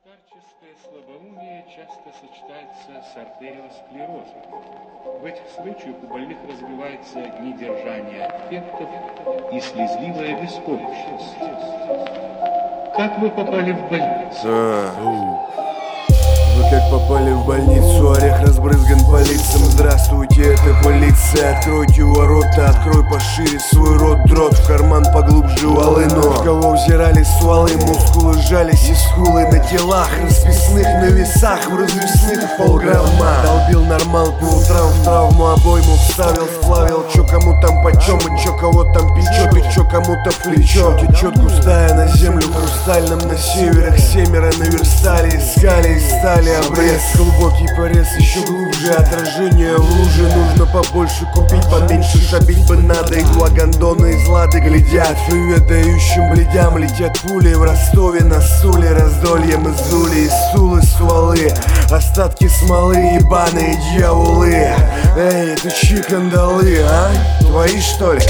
Старческое слабоумие часто сочетается с артериосклерозом. В этих случаях у больных развивается недержание аффектов и слезливая беспомощность. Как вы попали в больницу? Вы как попали в больницу, орех разбрызган по лицам. Здравствуйте, это полиция, откройте ворота, открой пошире свой рот. Дрот в карман поглубже волыну. В кого взирали стволы, мускулы сжались и скулы на телах расписных, на весах в развесных полграмма. Долбил нормал по утрам, в травму обойму вставил, сплавил. Чё кому там почем и чё кого там печет, и чё кому-то в плечо. Течет густая на землю хрустальном, на северах семеро наверстали, искали и стали. Обрез, глубокий порез, еще глубже отражение в луже. Нужно побольше купить, поменьше шабить бы надо. Игла гондоны из лады глядят, привет дающим бледям. Летят пули в Ростове на Суле, раздольем из ули, из Сулы стволы, остатки смолы, ебаные дьяволы. Эй, это чьи кандалы, а? Твои что ли?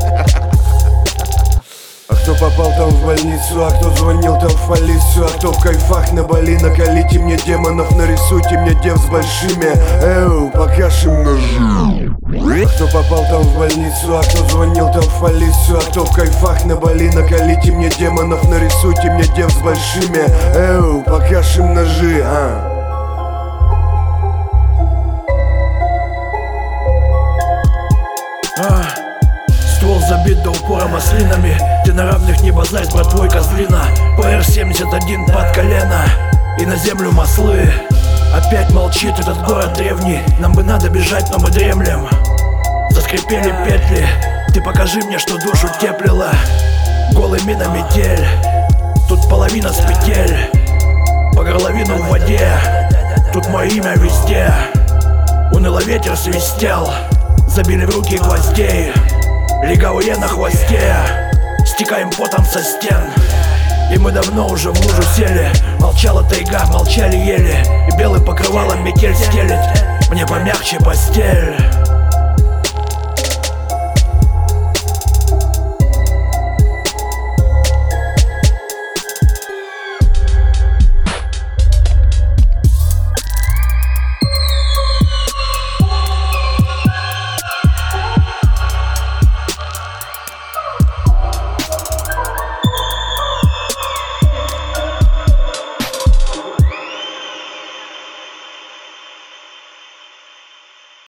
Кто попал там в больницу, а кто звонил там в полицию, а кто в кайфах на Бали. Накалите мне демонов, нарисуйте мне дев с большими, покажем ножи. Кто попал там в больницу, а кто звонил там в полицию, а кто в кайфах на Бали. Накалите мне демонов, нарисуйте мне дев с большими, покажем ножи, Ствол забит до упора маслинами. Ты на равных не базарь, братвой козлина. ПР-71 под колено и на землю маслы. Опять молчит этот город древний. Нам бы надо бежать, но мы дремлем. Заскрипели петли. Ты покажи мне, что душу теплила. Голый мина метель. Тут половина с петель. По горловину в воде. Тут мое имя везде. Уныло ветер свистел. Забили в руки гвоздей. Легавые на хвосте. Стекаем потом со стен. И мы давно уже в лужу сели. Молчала тайга, молчали ели. И белым покрывалом метель стелет. Мне помягче постель.